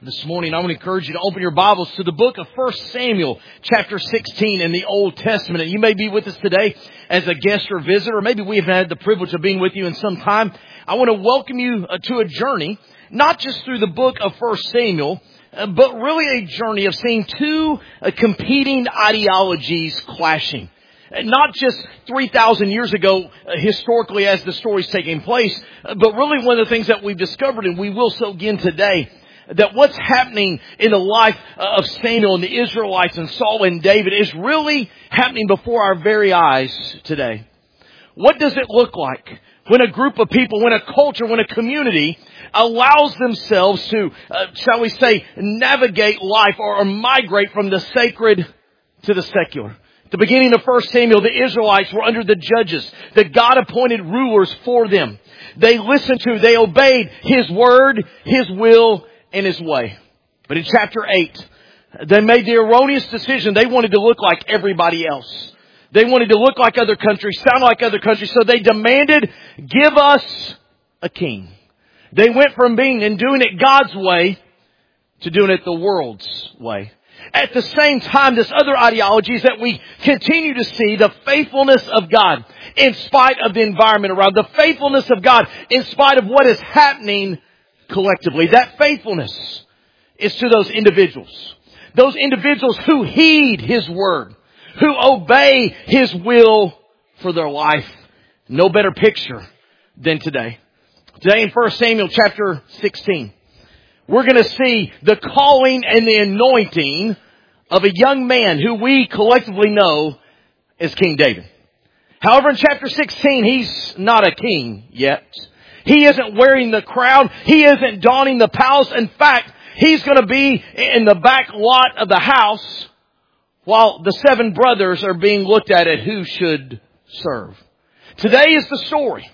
This morning, I want to encourage you to open your Bibles to the book of 1 Samuel, chapter 16 in the Old Testament. And you may be with us today as a guest or visitor, or maybe we have had the privilege of being with you in some time. I want to welcome you to a journey, not just through the book of 1 Samuel, but really a journey of seeing two competing ideologies clashing. Not just 3,000 years ago, historically, as the story's taking place, but really one of the things that we've discovered, and we will so again today, that what's happening in the life of Samuel and the Israelites and Saul and David is really happening before our very eyes today. What does it look like when a group of people, when a culture, when a community allows themselves to, shall we say, navigate life or migrate from the sacred to the secular? At the beginning of 1 Samuel, the Israelites were under the judges, the God-appointed rulers for them. They listened to, they obeyed His word, His will, and His way. But in chapter 8, they made the erroneous decision. They wanted to look like everybody else. They wanted to look like other countries, sound like other countries. So they demanded, give us a king. They went from being and doing it God's way to doing it the world's way. At the same time, this other ideology is that we continue to see the faithfulness of God in spite of the environment around. The faithfulness of God in spite of what is happening collectively. That faithfulness is to those individuals. Those individuals who heed His word, who obey His will for their life. No better picture than today. Today in 1 Samuel chapter 16, we're going to see the calling and the anointing of a young man who we collectively know as King David. However, in chapter 16, he's not a king yet. He isn't wearing the crown. He isn't donning the palace. In fact, he's going to be in the back lot of the house while the 7 brothers are being looked at who should serve. Today is the story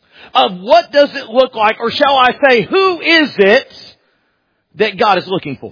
of what does it look like, or shall I say, who is it that God is looking for?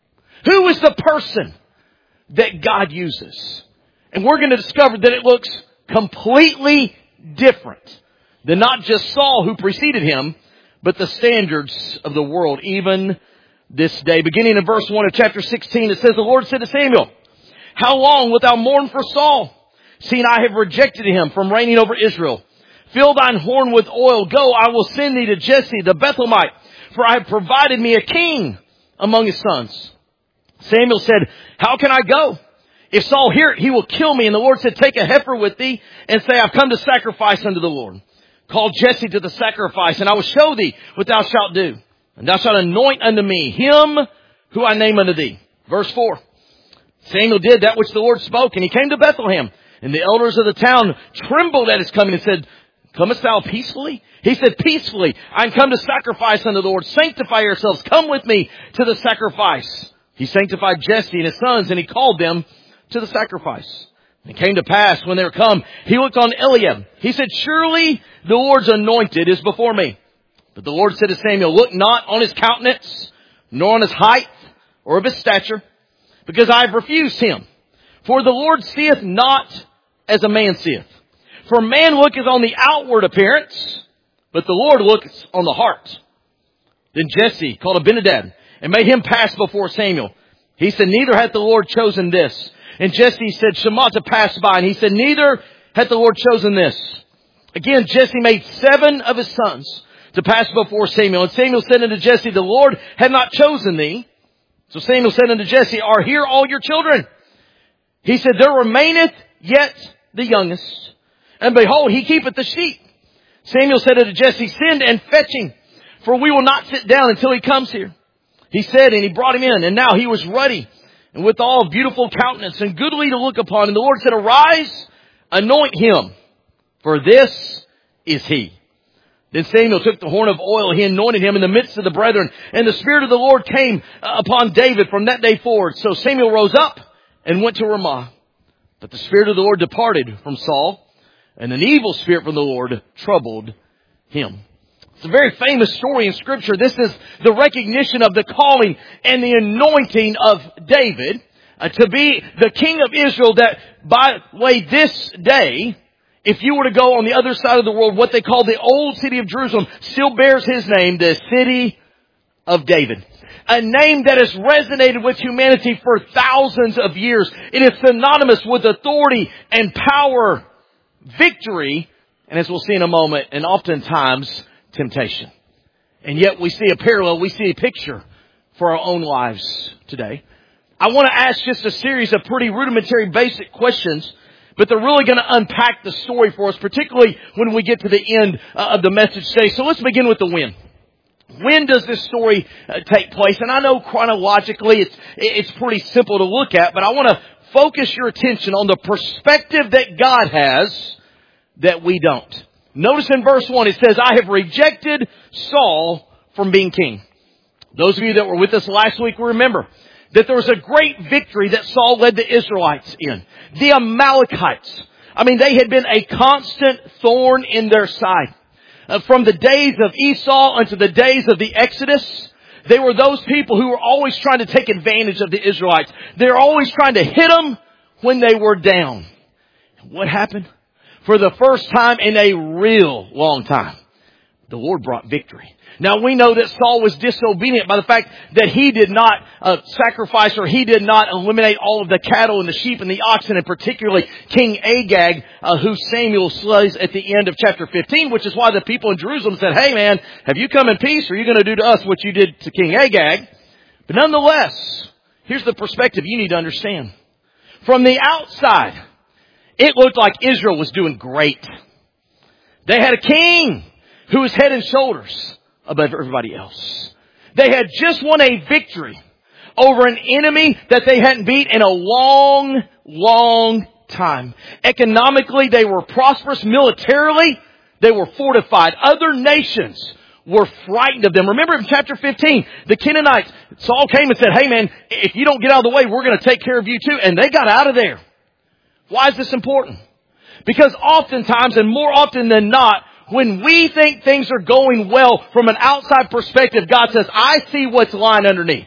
Who is the person that God uses? And we're going to discover that it looks completely different than not just Saul who preceded him, but the standards of the world, even this day. Beginning in verse 1 of chapter 16, it says, the Lord said to Samuel, how long wilt thou mourn for Saul, seeing I have rejected him from reigning over Israel? Fill thine horn with oil. Go, I will send thee to Jesse the Bethlehemite, for I have provided me a king among his sons. Samuel said, how can I go? If Saul hear it, he will kill me. And the Lord said, take a heifer with thee and say, I've come to sacrifice unto the Lord. Call Jesse to the sacrifice, and I will show thee what thou shalt do. And thou shalt anoint unto me him who I name unto thee. Verse 4. Samuel did that which the Lord spoke, and he came to Bethlehem. And the elders of the town trembled at his coming and said, comest thou peacefully? He said, peacefully. I am come to sacrifice unto the Lord. Sanctify yourselves. Come with me to the sacrifice. He sanctified Jesse and his sons, and he called them to the sacrifice. It came to pass when they were come, he looked on Eliab. He said, surely the Lord's anointed is before me. But the Lord said to Samuel, look not on his countenance, nor on his height, or of his stature, because I have refused him. For the Lord seeth not as a man seeth. For man looketh on the outward appearance, but the Lord looketh on the heart. Then Jesse called Abinadab and made him pass before Samuel. He said, neither hath the Lord chosen this. And Jesse said, Shema to pass by. And he said, neither hath the Lord chosen this. Again, Jesse made 7 of his sons to pass before Samuel. And Samuel said unto Jesse, the Lord hath not chosen thee. So Samuel said unto Jesse, are here all your children? He said, there remaineth yet the youngest. And behold, he keepeth the sheep. Samuel said unto Jesse, send and fetch him, for we will not sit down until he comes here. He said, and he brought him in. And now he was ruddy, and withal beautiful countenance, and goodly to look upon. And the Lord said, arise, anoint him, for this is he. Then Samuel took the horn of oil, he anointed him in the midst of the brethren, and the Spirit of the Lord came upon David from that day forward. So Samuel rose up and went to Ramah. But the Spirit of the Lord departed from Saul, and an evil spirit from the Lord troubled him. It's a very famous story in Scripture. This is the recognition of the calling and the anointing of David to be the king of Israel, that by the way, this day, if you were to go on the other side of the world, what they call the old city of Jerusalem still bears his name, the city of David. A name that has resonated with humanity for thousands of years. It is synonymous with authority and power, victory, and as we'll see in a moment, and oftentimes temptation. And yet we see a parallel, we see a picture for our own lives today. I want to ask just a series of pretty rudimentary basic questions, but they're really going to unpack the story for us, particularly when we get to the end of the message today. So let's begin with the when. When does this story take place? And I know chronologically it's pretty simple to look at, but I want to focus your attention on the perspective that God has that we don't. Notice in verse 1 it says, I have rejected Saul from being king. Those of you that were with us last week will remember that there was a great victory that Saul led the Israelites in. The Amalekites. I mean, they had been a constant thorn in their side. From the days of Esau unto the days of the Exodus, they were those people who were always trying to take advantage of the Israelites. They were always trying to hit them when they were down. What happened? For the first time in a real long time, the Lord brought victory. Now we know that Saul was disobedient by the fact that he did not sacrifice, or he did not eliminate all of the cattle and the sheep and the oxen, and particularly King Agag, who Samuel slays at the end of chapter 15, which is why the people in Jerusalem said, hey man, have you come in peace, or are you going to do to us what you did to King Agag? But nonetheless, here's the perspective you need to understand. From the outside, it looked like Israel was doing great. They had a king who was head and shoulders above everybody else. They had just won a victory over an enemy that they hadn't beat in a long, long time. Economically, they were prosperous. Militarily, they were fortified. Other nations were frightened of them. Remember in chapter 15, the Canaanites, Saul came and said, hey man, if you don't get out of the way, we're going to take care of you too. And they got out of there. Why is this important? Because oftentimes, and more often than not, when we think things are going well from an outside perspective, God says, I see what's lying underneath.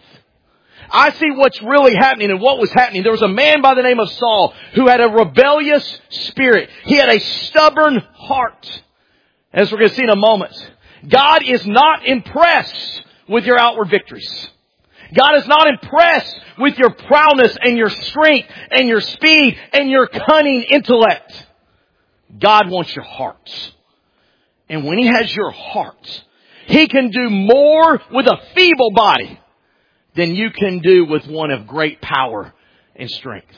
I see what's really happening. And what was happening, there was a man by the name of Saul who had a rebellious spirit. He had a stubborn heart. As we're going to see in a moment, God is not impressed with your outward victories. God is not impressed with your prowess and your strength and your speed and your cunning intellect. God wants your heart. And when He has your heart, He can do more with a feeble body than you can do with one of great power and strength.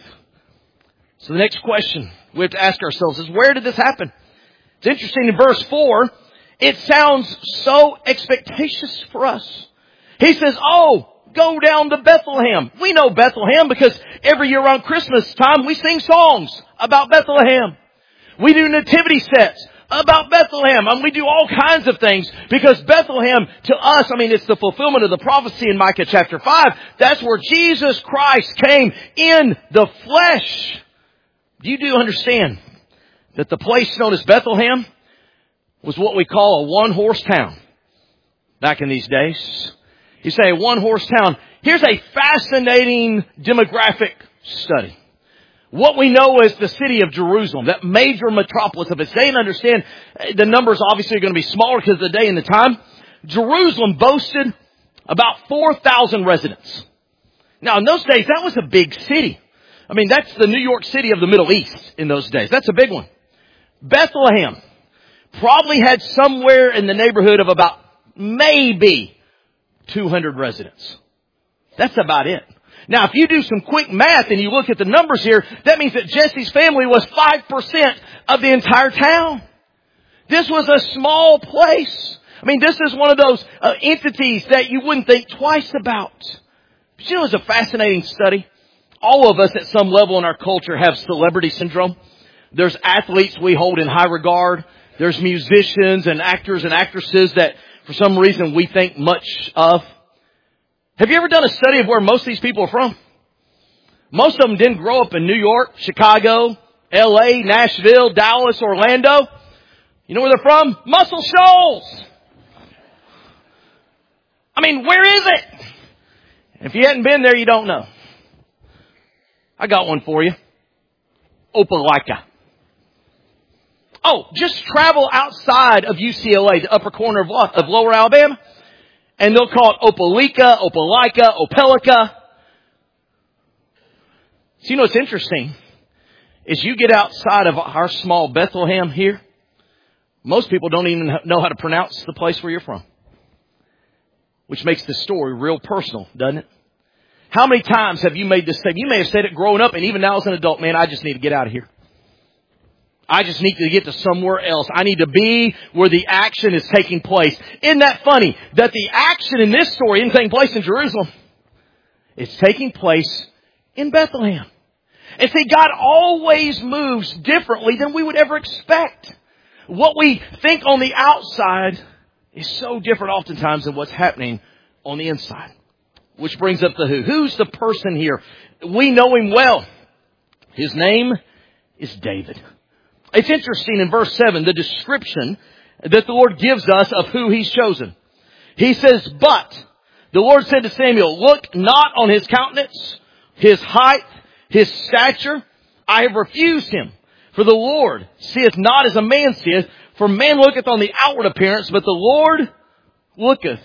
So the next question we have to ask ourselves is, where did this happen? It's interesting in verse 4, it sounds so expectatious for us. He says, oh, go down to Bethlehem. We know Bethlehem because every year around Christmas time we sing songs about Bethlehem. We do nativity sets about Bethlehem. And we do all kinds of things because Bethlehem to us, I mean, it's the fulfillment of the prophecy in Micah chapter 5. That's where Jesus Christ came in the flesh. You do understand that the place known as Bethlehem was what we call a one-horse town back in these days. You say a one-horse town. Here's a fascinating demographic study. What we know as the city of Jerusalem, that major metropolis of its day, and understand the numbers obviously are going to be smaller because of the day and the time. Jerusalem boasted about 4,000 residents. Now in those days, that was a big city. I mean, that's the New York City of the Middle East in those days. That's a big one. Bethlehem probably had somewhere in the neighborhood of about maybe 200 residents. That's about it. Now, if you do some quick math and you look at the numbers here, that means that Jesse's family was 5% of the entire town. This was a small place. I mean, this is one of those entities that you wouldn't think twice about. But you know, it's a fascinating study. All of us at some level in our culture have celebrity syndrome. There's athletes we hold in high regard. There's musicians and actors and actresses that for some reason we think much of. Have you ever done a study of where most of these people are from? Most of them didn't grow up in New York, Chicago, LA, Nashville, Dallas, Orlando. You know where they're from? Muscle Shoals. I mean, where is it? If you hadn't been there, you don't know. I got one for you. Opelika. Oh, just travel outside of UCLA, the upper corner of Lower Alabama, And they'll call it Opelika, Opelika, Opelika. So you know what's interesting is you get outside of our small Bethlehem here, most people don't even know how to pronounce the place where you're from. Which makes this story real personal, doesn't it? How many times have you made this statement? You may have said it growing up, and even now as an adult, man, I just need to get out of here. I just need to get to somewhere else. I need to be where the action is taking place. Isn't that funny that the action in this story isn't taking place in Jerusalem? It's taking place in Bethlehem. And see, God always moves differently than we would ever expect. What we think on the outside is so different oftentimes than what's happening on the inside. Which brings up the who. Who's the person here? We know him well. His name is David. It's interesting in verse 7, the description that the Lord gives us of who He's chosen. He says, but the Lord said to Samuel, look not on his countenance, his height, his stature. I have refused him. For the Lord seeth not as a man seeth, for man looketh on the outward appearance, but the Lord looketh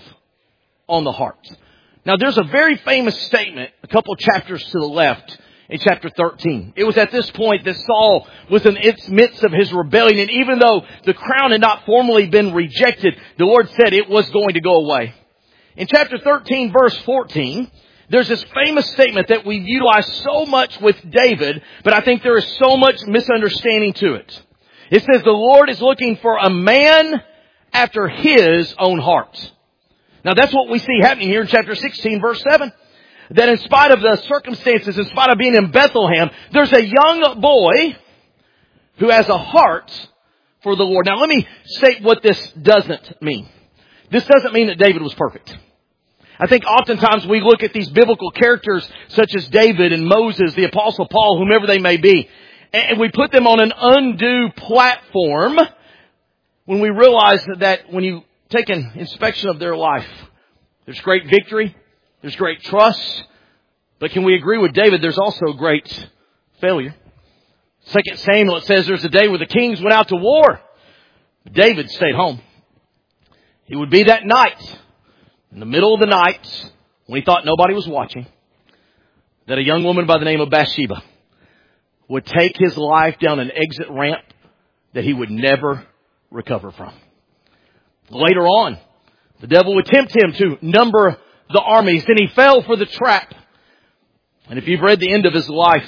on the heart. Now there's a very famous statement a couple chapters to the left in chapter 13. It was at this point that Saul was in its midst of his rebellion. And even though the crown had not formally been rejected, the Lord said it was going to go away. In chapter 13, verse 14, there's this famous statement that we've utilized so much with David, but I think there is so much misunderstanding to it. It says the Lord is looking for a man after His own heart. Now that's what we see happening here in chapter 16, verse 7. That in spite of the circumstances, in spite of being in Bethlehem, there's a young boy who has a heart for the Lord. Now let me state what this doesn't mean. This doesn't mean that David was perfect. I think oftentimes we look at these biblical characters such as David and Moses, the Apostle Paul, whomever they may be, and we put them on an undue platform when we realize that when you take an inspection of their life, there's great victory, there's great trust, but can we agree with David, there's also great failure. 2 Samuel, it says there's a day where the kings went out to war, but David stayed home. It would be that night, in the middle of the night, when he thought nobody was watching, that a young woman by the name of Bathsheba would take his life down an exit ramp that he would never recover from. Later on, the devil would tempt him to number the armies, and he fell for the trap. And if you've read the end of his life,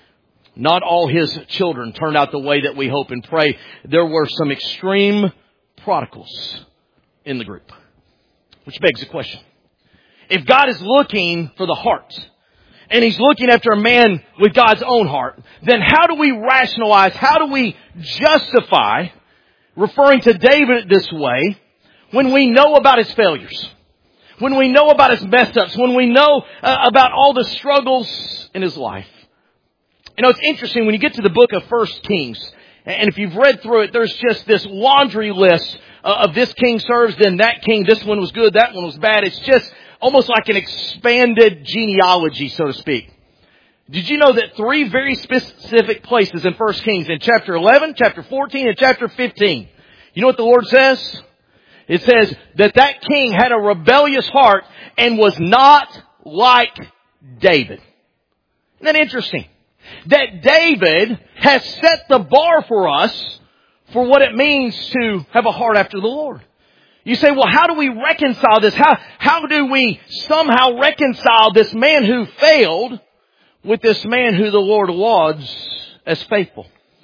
not all his children turned out the way that we hope and pray. There were some extreme prodigals in the group. Which begs the question. If God is looking for the heart, and He's looking after a man with God's own heart, then how do we rationalize, how do we justify referring to David this way when we know about his failures? When we know about his mess ups, when we know about all the struggles in his life. You know, it's interesting when you get to the book of 1 Kings, and if you've read through it, there's just this laundry list of this king serves, then that king, this one was good, that one was bad. It's just almost like an expanded genealogy, so to speak. Did you know that 3 very specific places in 1 Kings, in chapter 11, chapter 14, and chapter 15, you know what the Lord says? It says that king had a rebellious heart and was not like David. Isn't that interesting? That David has set the bar for us for what it means to have a heart after the Lord. You say, well, how do we reconcile this? How do we somehow reconcile this man who failed with this man who the Lord lauds as faithful?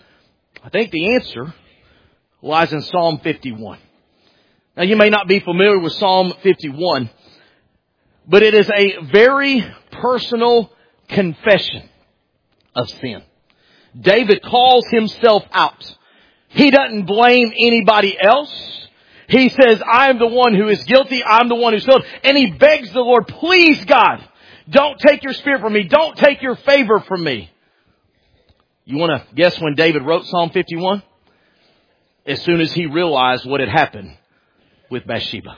I think the answer lies in Psalm 51. Now, you may not be familiar with Psalm 51, but it is a very personal confession of sin. David calls himself out. He doesn't blame anybody else. He says, I am the one who is guilty. I'm the one who's failed. And he begs the Lord, please God, don't take your spirit from me. Don't take your favor from me. You want to guess when David wrote Psalm 51? As soon as he realized what had happened with Bathsheba.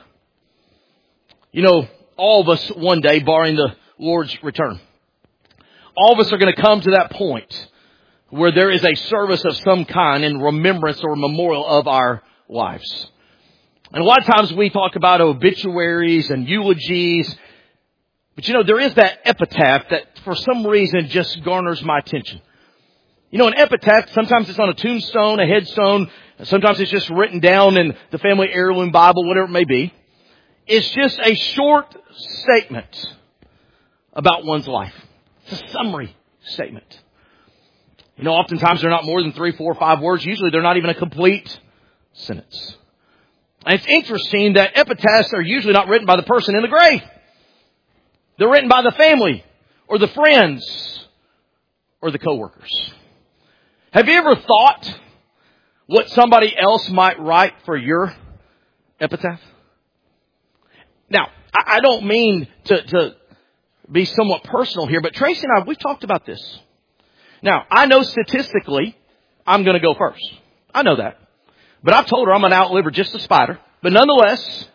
You know, all of us one day, barring the Lord's return, all of us are going to come to that point where there is a service of some kind in remembrance or memorial of our lives. And a lot of times we talk about obituaries and eulogies. But you know, there is that epitaph that for some reason just garners my attention. You know, an epitaph, sometimes it's on a tombstone, a headstone. Sometimes it's just written down in the family heirloom Bible, whatever it may be. It's just a short statement about one's life. It's a summary statement. You know, oftentimes they're not more than 3, 4, 5 words. Usually they're not even a complete sentence. And it's interesting that epitaphs are usually not written by the person in the grave. They're written by the family or the friends or the coworkers. Have you ever thought what somebody else might write for your epitaph? Now, I don't mean to be somewhat personal here, but Tracy and I, we've talked about this. Now, I know statistically I'm going to go first. I know that. But I've told her I'm going to outlive her just a spider. But nonetheless,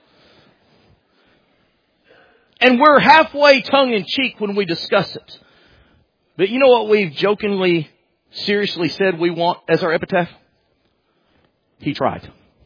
and we're halfway tongue-in-cheek when we discuss it. But you know what we've jokingly, seriously said we want as our epitaph? He tried.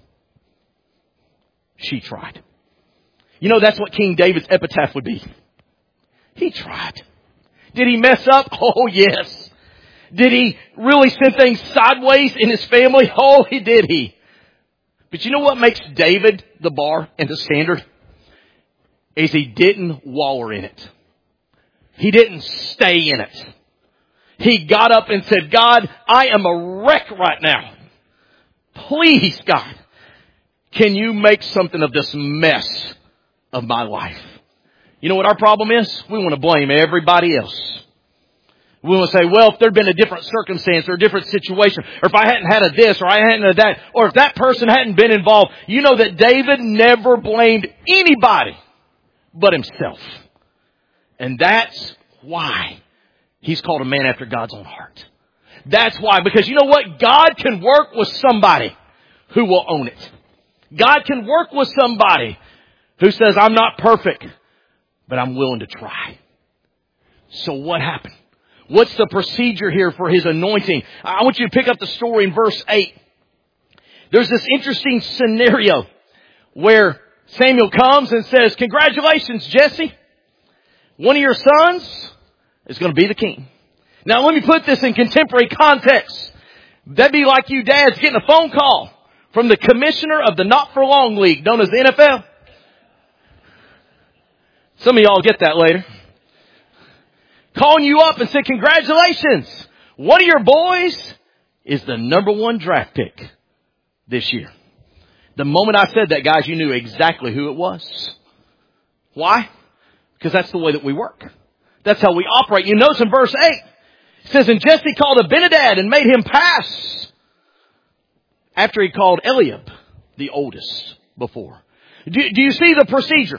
She tried. You know, that's what King David's epitaph would be. He tried. Did he mess up? Oh, yes. Did he really send things sideways in his family? Oh, did he. But you know what makes David the bar and the standard? Is he didn't wallow in it. He didn't stay in it. He got up and said, God, I am a wreck right now. Please, God, can you make something of this mess of my life? You know what our problem is? We want to blame everybody else. We want to say, well, if there'd been a different circumstance or a different situation, or if I hadn't had a this or I hadn't had that, or if that person hadn't been involved, you know that David never blamed anybody but himself. And that's why he's called a man after God's own heart. That's why, because you know what? God can work with somebody who will own it. God can work with somebody who says, I'm not perfect, but I'm willing to try. So what happened? What's the procedure here for his anointing? I want you to pick up the story in verse 8. There's this interesting scenario where Samuel comes and says, congratulations, Jesse. One of your sons is going to be the king. Now, let me put this in contemporary context. That'd be like you dads getting a phone call from the commissioner of the Not-for-Long League, known as the NFL. Some of y'all get that later. Calling you up and said, congratulations. One of your boys is the number 1 draft pick this year. The moment I said that, guys, you knew exactly who it was. Why? Because that's the way that we work. That's how we operate. You notice in verse 8, it says, and Jesse called Abinadab and made him pass after he called Eliab, the oldest, before. Do you see the procedure?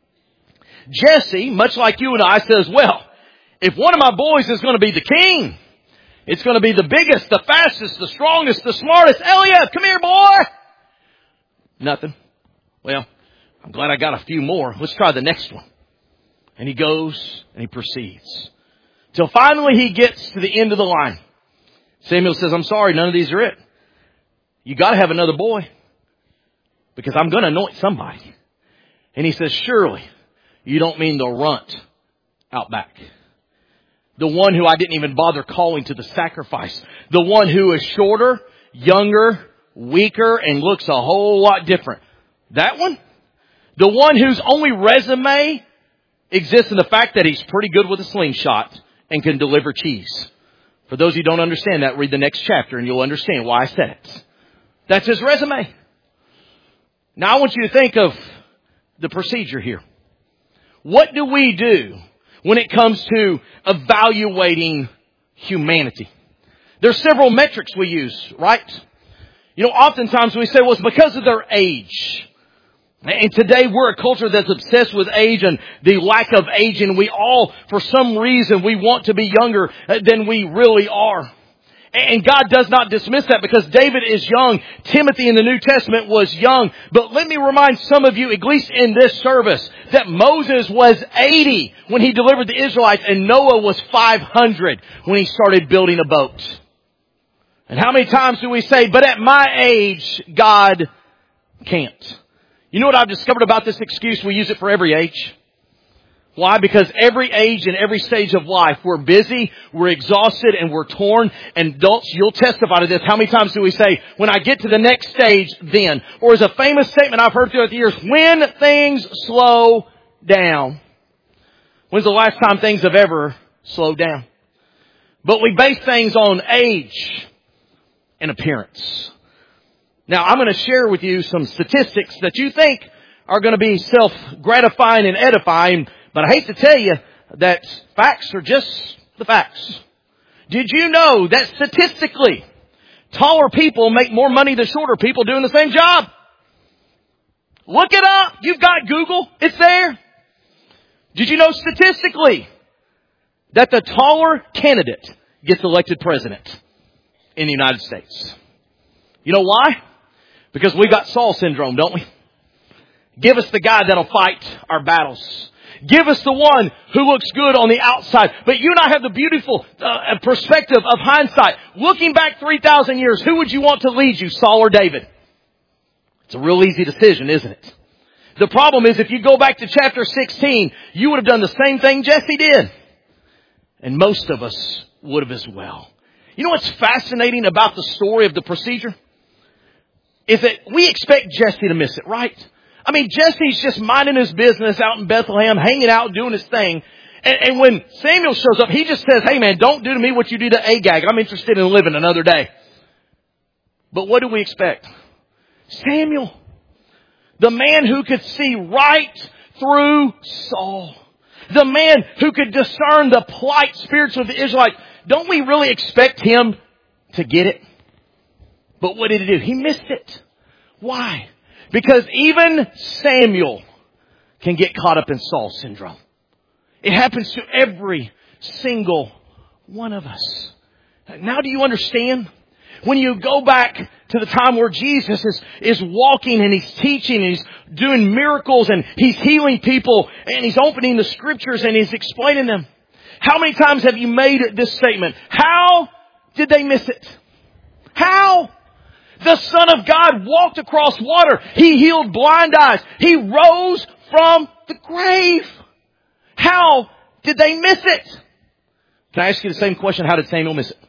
Jesse, much like you and I, says, well, if one of my boys is going to be the king, it's going to be the biggest, the fastest, the strongest, the smartest. Eliab, come here, boy. Nothing. Well, I'm glad I got a few more. Let's try the next one. And he goes and he proceeds. Till finally he gets to the end of the line. Samuel says, I'm sorry, none of these are it. You got to have another boy. Because I'm going to anoint somebody. And he says, surely you don't mean the runt out back. The one who I didn't even bother calling to the sacrifice. The one who is shorter, younger, weaker, and looks a whole lot different. That one? The one whose only resume exists in the fact that he's pretty good with a slingshot and can deliver cheese. For those who don't understand that, read the next chapter and you'll understand why I said it. That's his resume. Now I want you to think of the procedure here. What do we do when it comes to evaluating humanity? There's several metrics we use, right? You know, oftentimes we say, well, it's because of their age. And today we're a culture that's obsessed with age and the lack of aging. We all, for some reason, we want to be younger than we really are. And God does not dismiss that because David is young. Timothy in the New Testament was young. But let me remind some of you, at least in this service, that Moses was 80 when he delivered the Israelites and Noah was 500 when he started building a boat. And how many times do we say, but at my age, God can't? You know what I've discovered about this excuse? We use it for every age. Why? Because every age and every stage of life, we're busy, we're exhausted, and we're torn. And adults, you'll testify to this. How many times do we say, when I get to the next stage, then? Or as a famous statement I've heard throughout the years, when things slow down. When's the last time things have ever slowed down? But we base things on age and appearance. Now, I'm going to share with you some statistics that you think are going to be self-gratifying and edifying. But I hate to tell you that facts are just the facts. Did you know that statistically, taller people make more money than shorter people doing the same job? Look it up. You've got Google. It's there. Did you know statistically that the taller candidate gets elected president in the United States? You know why? Because we got Saul syndrome, don't we? Give us the guy that'll fight our battles. Give us the one who looks good on the outside. But you and I have the beautiful perspective of hindsight. Looking back 3,000 years, who would you want to lead you, Saul or David? It's a real easy decision, isn't it? The problem is if you go back to chapter 16, you would have done the same thing Jesse did. And most of us would have as well. You know what's fascinating about the story of the procedure? Is that we expect Jesse to miss it, right? I mean, Jesse's just minding his business out in Bethlehem, hanging out, doing his thing. And when Samuel shows up, he just says, hey man, don't do to me what you do to Agag. I'm interested in living another day. But what do we expect? Samuel, the man who could see right through Saul. The man who could discern the plight spirits of the Israelites. Don't we really expect him to get it? But what did he do? He missed it. Why? Because even Samuel can get caught up in Saul syndrome. It happens to every single one of us. Now do you understand? When you go back to the time where Jesus is walking and he's teaching and he's doing miracles and he's healing people and he's opening the scriptures and he's explaining them. How many times have you made this statement? How did they miss it? How? The Son of God walked across water. He healed blind eyes. He rose from the grave. How did they miss it? Can I ask you the same question? How did Samuel miss it?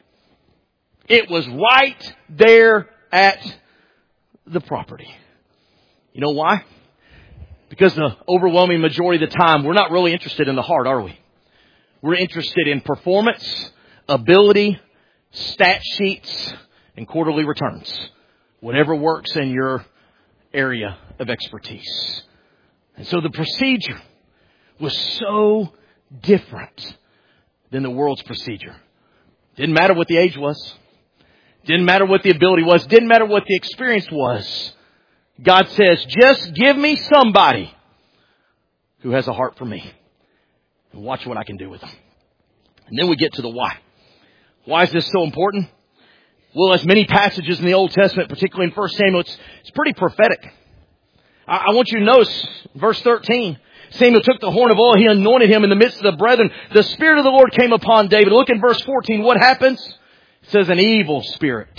It was right there at the property. You know why? Because the overwhelming majority of the time, we're not really interested in the heart, are we? We're interested in performance, ability, stat sheets, and quarterly returns. Whatever works in your area of expertise. And so the procedure was so different than the world's procedure. Didn't matter what the age was. Didn't matter what the ability was. Didn't matter what the experience was. God says, just give me somebody who has a heart for me. And watch what I can do with them. And then we get to the why. Why is this so important? Well, as many passages in the Old Testament, particularly in 1 Samuel, it's pretty prophetic. I want you to notice verse 13. Samuel took the horn of oil. He anointed him in the midst of the brethren. The Spirit of the Lord came upon David. Look in verse 14. What happens? It says an evil spirit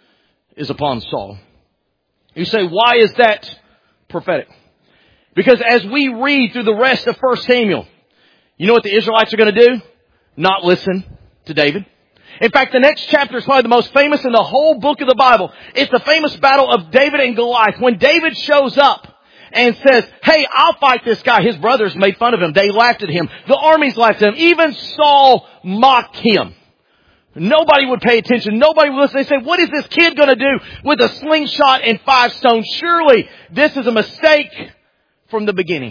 is upon Saul. You say, why is that prophetic? Because as we read through the rest of 1 Samuel, you know what the Israelites are going to do? Not listen to David. In fact, the next chapter is probably the most famous in the whole book of the Bible. It's the famous battle of David and Goliath. When David shows up and says, hey, I'll fight this guy. His brothers made fun of him. They laughed at him. The armies laughed at him. Even Saul mocked him. Nobody would pay attention. Nobody would listen. They said, what is this kid going to do with a slingshot and 5 stones? Surely this is a mistake from the beginning.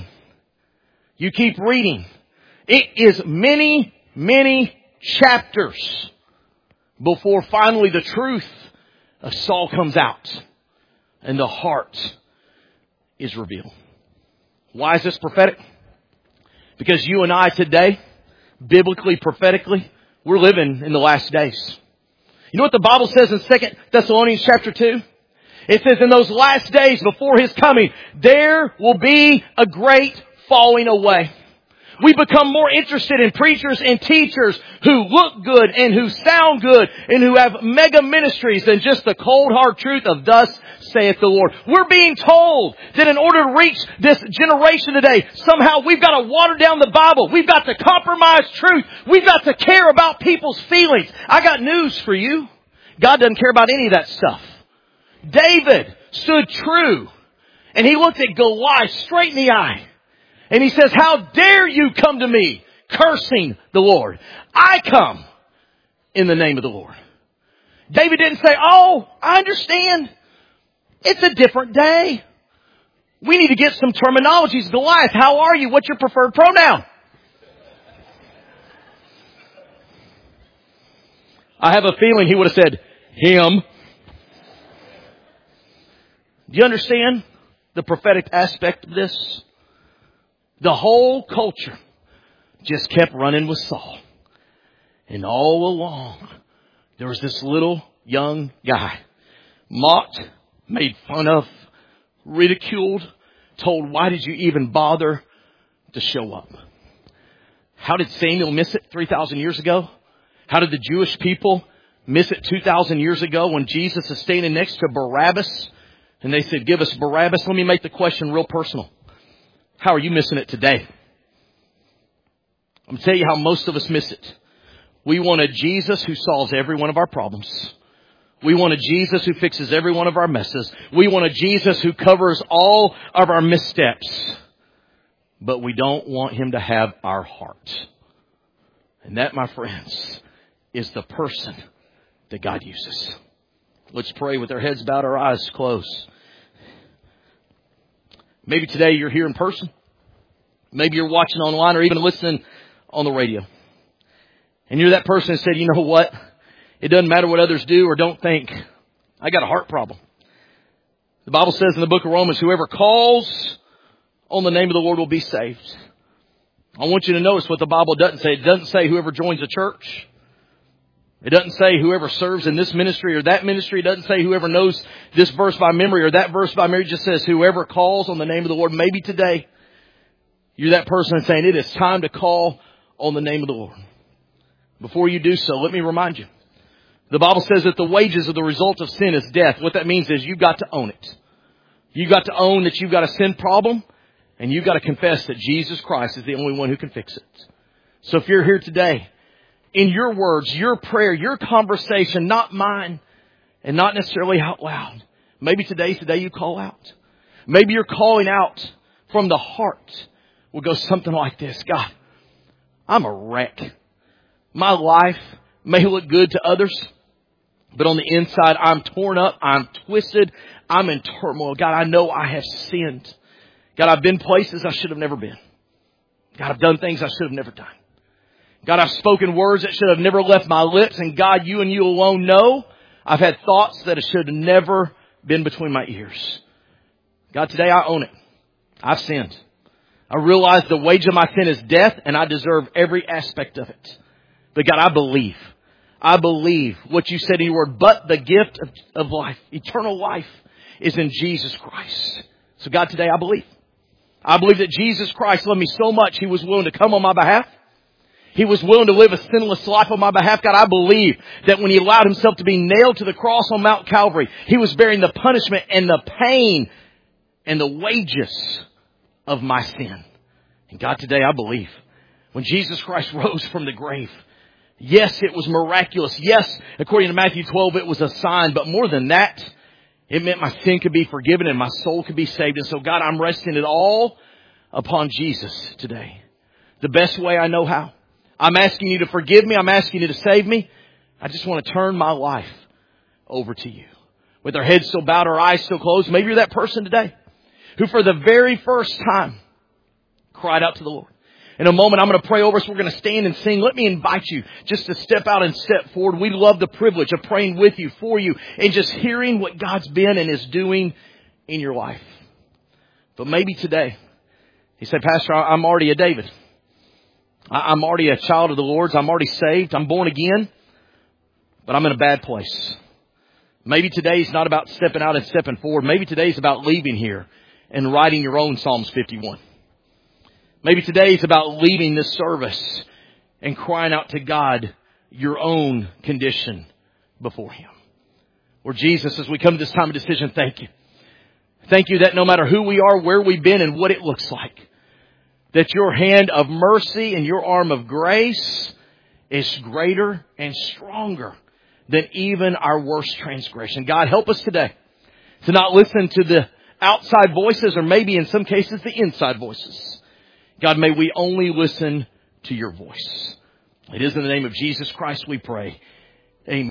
You keep reading. It is many, many chapters before finally the truth of Saul comes out and the heart is revealed. Why is this prophetic? Because you and I today, biblically, prophetically, we're living in the last days. You know what the Bible says in 2 Thessalonians chapter 2? It says in those last days before His coming, there will be a great falling away. We become more interested in preachers and teachers who look good and who sound good and who have mega ministries than just the cold hard truth of thus saith the Lord. We're being told that in order to reach this generation today, somehow we've got to water down the Bible. We've got to compromise truth. We've got to care about people's feelings. I got news for you. God doesn't care about any of that stuff. David stood true and he looked at Goliath straight in the eye. And he says, how dare you come to me cursing the Lord? I come in the name of the Lord. David didn't say, oh, I understand. It's a different day. We need to get some terminologies. Goliath, how are you? What's your preferred pronoun? I have a feeling he would have said, him. Do you understand the prophetic aspect of this? The whole culture just kept running with Saul. And all along, there was this little young guy, mocked, made fun of, ridiculed, told, why did you even bother to show up? How did Samuel miss it 3,000 years ago? How did the Jewish people miss it 2,000 years ago when Jesus is standing next to Barabbas? And they said, give us Barabbas. Let me make the question real personal. How are you missing it today? I'm going to tell you how most of us miss it. We want a Jesus who solves every one of our problems. We want a Jesus who fixes every one of our messes. We want a Jesus who covers all of our missteps. But we don't want him to have our heart. And that, my friends, is the person that God uses. Let's pray with our heads bowed, our eyes closed. Maybe today you're here in person. Maybe you're watching online or even listening on the radio. And you're that person who said, you know what? It doesn't matter what others do or don't think. I got a heart problem. The Bible says in the book of Romans, whoever calls on the name of the Lord will be saved. I want you to notice what the Bible doesn't say. It doesn't say whoever joins a church. It doesn't say whoever serves in this ministry or that ministry. It doesn't say whoever knows this verse by memory or that verse by memory. It just says whoever calls on the name of the Lord. Maybe today you're that person saying it is time to call on the name of the Lord. Before you do so, let me remind you. The Bible says that the wages of the result of sin is death. What that means is you've got to own it. You've got to own that you've got a sin problem and you've got to confess that Jesus Christ is the only one who can fix it. So if you're here today, in your words, your prayer, your conversation, not mine, and not necessarily out loud. Maybe today's the day you call out. Maybe you're calling out from the heart. Will go something like this. God, I'm a wreck. My life may look good to others, but on the inside, I'm torn up. I'm twisted. I'm in turmoil. God, I know I have sinned. God, I've been places I should have never been. God, I've done things I should have never done. God, I've spoken words that should have never left my lips. And God, you and you alone know I've had thoughts that should have never been between my ears. God, today I own it. I've sinned. I realize the wage of my sin is death and I deserve every aspect of it. But God, I believe what you said in your word. But the gift of life, eternal life, is in Jesus Christ. So God, today I believe. I believe that Jesus Christ loved me so much He was willing to come on my behalf. He was willing to live a sinless life on my behalf. God, I believe that when He allowed Himself to be nailed to the cross on Mount Calvary, He was bearing the punishment and the pain and the wages of my sin. And God, today I believe when Jesus Christ rose from the grave, yes, it was miraculous. Yes, according to Matthew 12, it was a sign. But more than that, it meant my sin could be forgiven and my soul could be saved. And so, God, I'm resting it all upon Jesus today. The best way I know how. I'm asking you to forgive me. I'm asking you to save me. I just want to turn my life over to you. With our heads still bowed, our eyes still closed. Maybe you're that person today who for the very first time cried out to the Lord. In a moment, I'm going to pray over us. We're going to stand and sing. Let me invite you just to step out and step forward. We love the privilege of praying with you, for you, and just hearing what God's been and is doing in your life. But maybe today, you say, Pastor, I'm already a David. I'm already a child of the Lord's. I'm already saved. I'm born again. But I'm in a bad place. Maybe today's not about stepping out and stepping forward. Maybe today's about leaving here and writing your own Psalms 51. Maybe today it's about leaving this service and crying out to God your own condition before Him. Lord Jesus, as we come to this time of decision, thank you. Thank you that no matter who we are, where we've been, and what it looks like, that your hand of mercy and your arm of grace is greater and stronger than even our worst transgression. God, help us today to not listen to the outside voices, or maybe in some cases the inside voices. God, may we only listen to your voice. It is in the name of Jesus Christ we pray. Amen.